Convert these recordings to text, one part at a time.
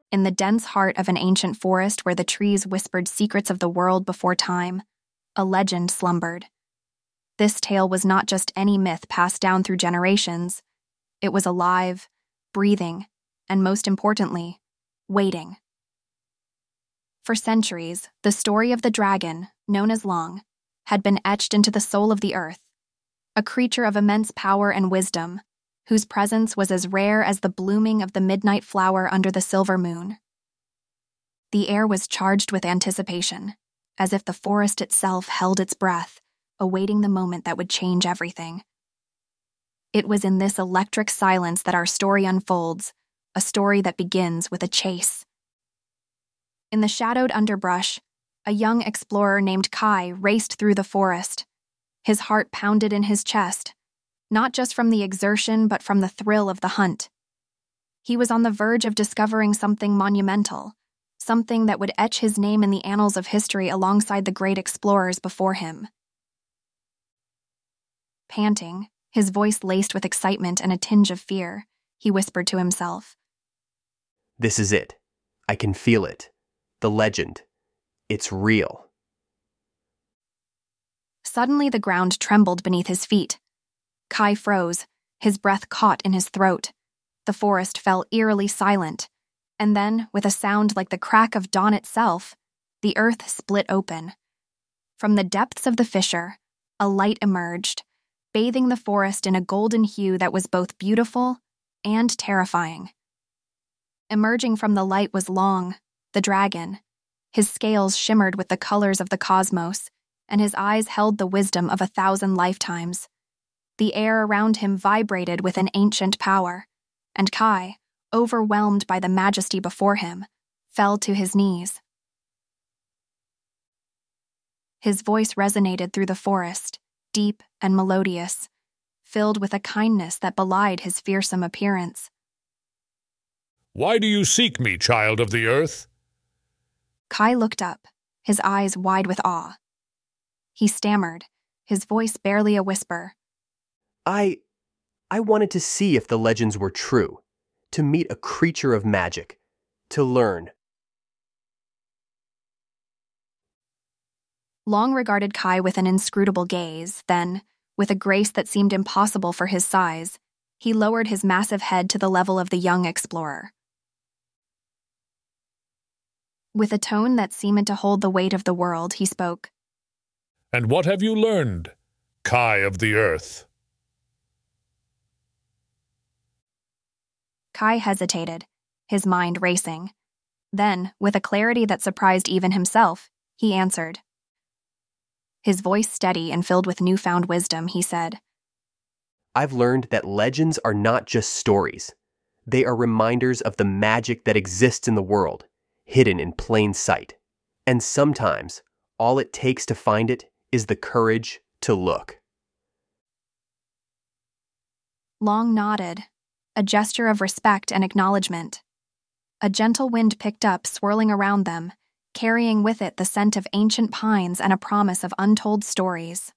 In the dense heart of an ancient forest where the trees whispered secrets of the world before time, a legend slumbered. This tale was not just any myth passed down through generations. It was alive, breathing, and most importantly, waiting. For centuries, the story of the dragon, known as Long, had been etched into the soul of the earth, a creature of immense power and wisdom, whose presence was as rare as the blooming of the midnight flower under the silver moon. The air was charged with anticipation, as if the forest itself held its breath, awaiting the moment that would change everything. It was in this electric silence that our story unfolds, a story that begins with a chase. In the shadowed underbrush, a young explorer named Kai raced through the forest. His heart pounded in his chest, not just from the exertion but from the thrill of the hunt. He was on the verge of discovering something monumental, something that would etch his name in the annals of history alongside the great explorers before him. Panting, his voice laced with excitement and a tinge of fear, he whispered to himself, "This is it. I can feel it. The legend. It's real." Suddenly the ground trembled beneath his feet. Kai froze, his breath caught in his throat. The forest fell eerily silent, and then, with a sound like the crack of dawn itself, the earth split open. From the depths of the fissure, a light emerged, bathing the forest in a golden hue that was both beautiful and terrifying. Emerging from the light was Long, the dragon. His scales shimmered with the colors of the cosmos, and his eyes held the wisdom of 1,000 lifetimes. The air around him vibrated with an ancient power, and Kai, overwhelmed by the majesty before him, fell to his knees. His voice resonated through the forest, deep and melodious, filled with a kindness that belied his fearsome appearance. "Why do you seek me, child of the earth?" Kai looked up, his eyes wide with awe. He stammered, his voice barely a whisper. I wanted to see if the legends were true, to meet a creature of magic, to learn. Long regarded Kai with an inscrutable gaze, then, with a grace that seemed impossible for his size, he lowered his massive head to the level of the young explorer. With a tone that seemed to hold the weight of the world, he spoke. "And what have you learned, Kai of the earth?" Kai hesitated, his mind racing. Then, with a clarity that surprised even himself, he answered. His voice steady and filled with newfound wisdom, he said, "I've learned that legends are not just stories. They are reminders of the magic that exists in the world, hidden in plain sight. And sometimes, all it takes to find it is the courage to look." Long nodded, a gesture of respect and acknowledgement. A gentle wind picked up, swirling around them, carrying with it the scent of ancient pines and a promise of untold stories.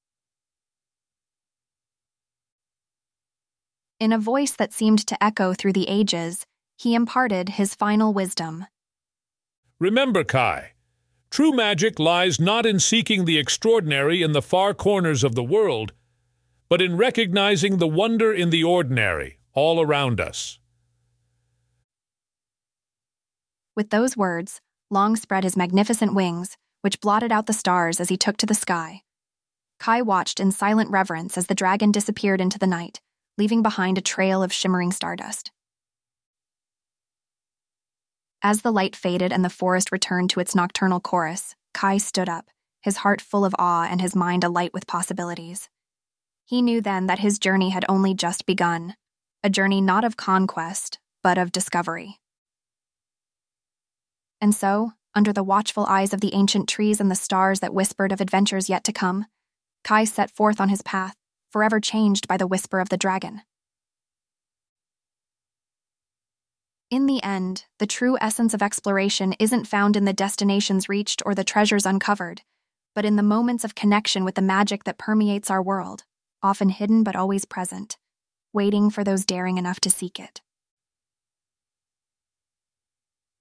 In a voice that seemed to echo through the ages, he imparted his final wisdom. "Remember, Kai, true magic lies not in seeking the extraordinary in the far corners of the world, but in recognizing the wonder in the ordinary, all around us." With those words, Long spread his magnificent wings, which blotted out the stars as he took to the sky. Kai watched in silent reverence as the dragon disappeared into the night, leaving behind a trail of shimmering stardust. As the light faded and the forest returned to its nocturnal chorus, Kai stood up, his heart full of awe and his mind alight with possibilities. He knew then that his journey had only just begun, a journey not of conquest, but of discovery. And so, under the watchful eyes of the ancient trees and the stars that whispered of adventures yet to come, Kai set forth on his path, forever changed by the whisper of the dragon. In the end, the true essence of exploration isn't found in the destinations reached or the treasures uncovered, but in the moments of connection with the magic that permeates our world, often hidden but always present, waiting for those daring enough to seek it.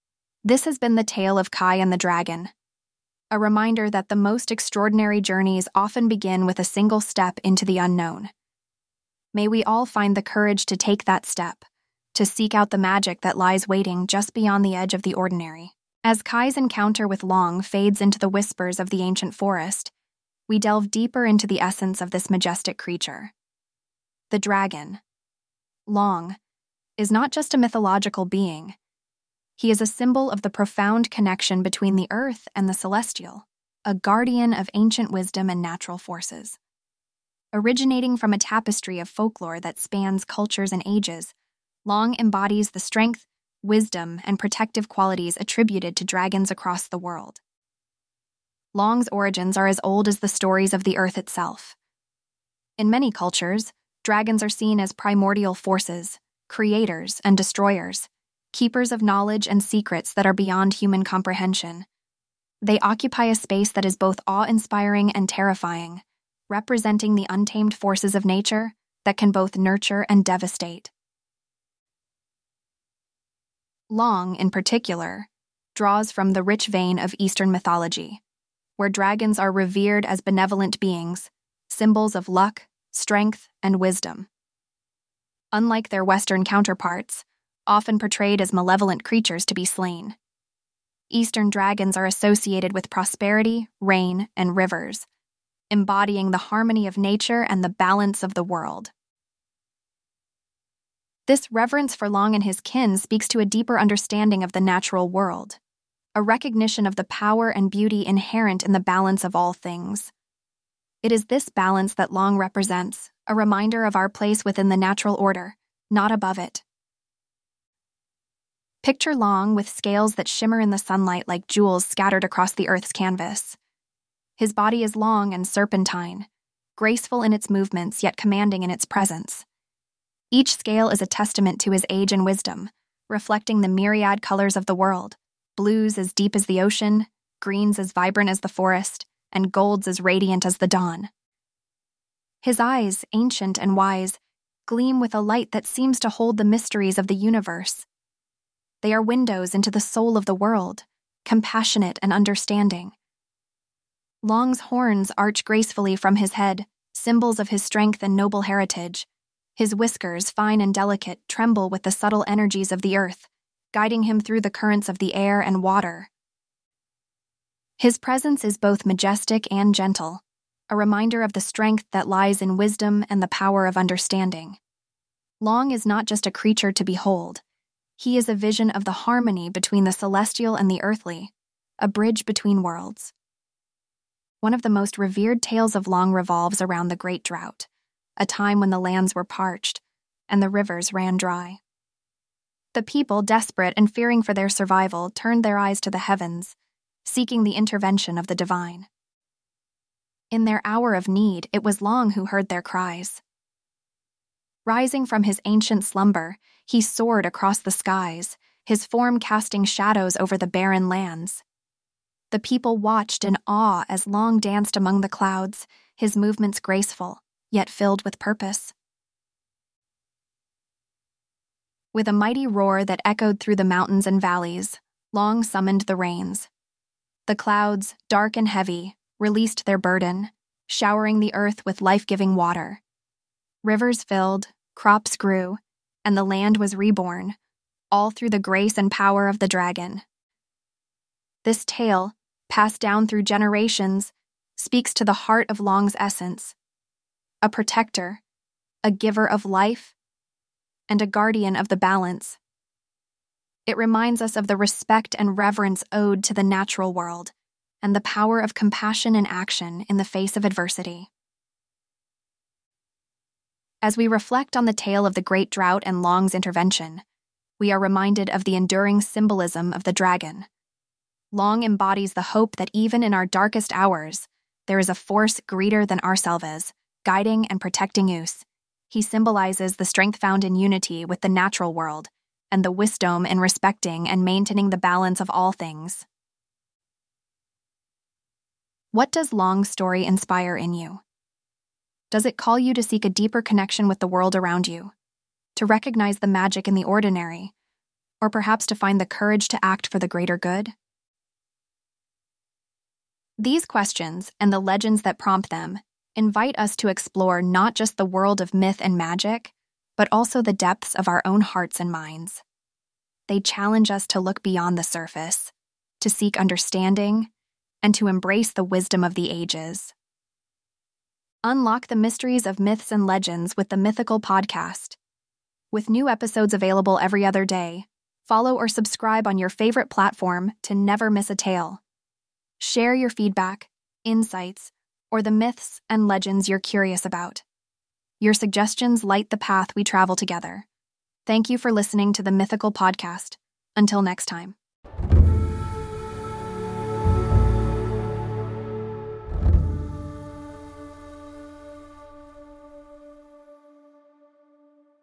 This has been the tale of Kai and the Dragon, a reminder that the most extraordinary journeys often begin with a single step into the unknown. May we all find the courage to take that step, to seek out the magic that lies waiting just beyond the edge of the ordinary. As Kai's encounter with Long fades into the whispers of the ancient forest, we delve deeper into the essence of this majestic creature. The dragon, Long, is not just a mythological being. He is a symbol of the profound connection between the earth and the celestial, a guardian of ancient wisdom and natural forces. Originating from a tapestry of folklore that spans cultures and ages, Long embodies the strength, wisdom, and protective qualities attributed to dragons across the world. Long's origins are as old as the stories of the earth itself. In many cultures, dragons are seen as primordial forces, creators and destroyers, keepers of knowledge and secrets that are beyond human comprehension. They occupy a space that is both awe-inspiring and terrifying, representing the untamed forces of nature that can both nurture and devastate. Long, in particular, draws from the rich vein of Eastern mythology, where dragons are revered as benevolent beings, symbols of luck, strength, and wisdom. Unlike their Western counterparts, often portrayed as malevolent creatures to be slain, Eastern dragons are associated with prosperity, rain, and rivers, embodying the harmony of nature and the balance of the world. This reverence for Long and his kin speaks to a deeper understanding of the natural world, a recognition of the power and beauty inherent in the balance of all things. It is this balance that Long represents, a reminder of our place within the natural order, not above it. Picture Long with scales that shimmer in the sunlight like jewels scattered across the earth's canvas. His body is long and serpentine, graceful in its movements yet commanding in its presence. Each scale is a testament to his age and wisdom, reflecting the myriad colors of the world, blues as deep as the ocean, greens as vibrant as the forest, and golds as radiant as the dawn. His eyes, ancient and wise, gleam with a light that seems to hold the mysteries of the universe. They are windows into the soul of the world, compassionate and understanding. Long's horns arch gracefully from his head, symbols of his strength and noble heritage. His whiskers, fine and delicate, tremble with the subtle energies of the earth, guiding him through the currents of the air and water. His presence is both majestic and gentle, a reminder of the strength that lies in wisdom and the power of understanding. Long is not just a creature to behold. He is a vision of the harmony between the celestial and the earthly, a bridge between worlds. One of the most revered tales of Long revolves around the Great Drought, a time when the lands were parched and the rivers ran dry. The people, desperate and fearing for their survival, turned their eyes to the heavens, seeking the intervention of the divine. In their hour of need, it was Long who heard their cries. Rising from his ancient slumber, he soared across the skies, his form casting shadows over the barren lands. The people watched in awe as Long danced among the clouds, his movements graceful, yet filled with purpose. With a mighty roar that echoed through the mountains and valleys, Long summoned the rains. The clouds, dark and heavy, released their burden, showering the earth with life-giving water. Rivers filled, crops grew, and the land was reborn, all through the grace and power of the dragon. This tale, passed down through generations, speaks to the heart of Long's essence: a protector, a giver of life, and a guardian of the balance. It reminds us of the respect and reverence owed to the natural world and the power of compassion and action in the face of adversity. As we reflect on the tale of the Great Drought and Long's intervention, we are reminded of the enduring symbolism of the dragon. Long embodies the hope that even in our darkest hours, there is a force greater than ourselves, guiding and protecting us. He symbolizes the strength found in unity with the natural world and the wisdom in respecting and maintaining the balance of all things. What does Long's story inspire in you? Does it call you to seek a deeper connection with the world around you, to recognize the magic in the ordinary, or perhaps to find the courage to act for the greater good? These questions, and the legends that prompt them, invite us to explore not just the world of myth and magic, but also the depths of our own hearts and minds. They challenge us to look beyond the surface, to seek understanding, and to embrace the wisdom of the ages. Unlock the mysteries of myths and legends with the Mythical Podcast. With new episodes available every other day, follow or subscribe on your favorite platform to never miss a tale. Share your feedback, insights, or the myths and legends you're curious about. Your suggestions light the path we travel together. Thank you for listening to the Mythical Podcast. Until next time.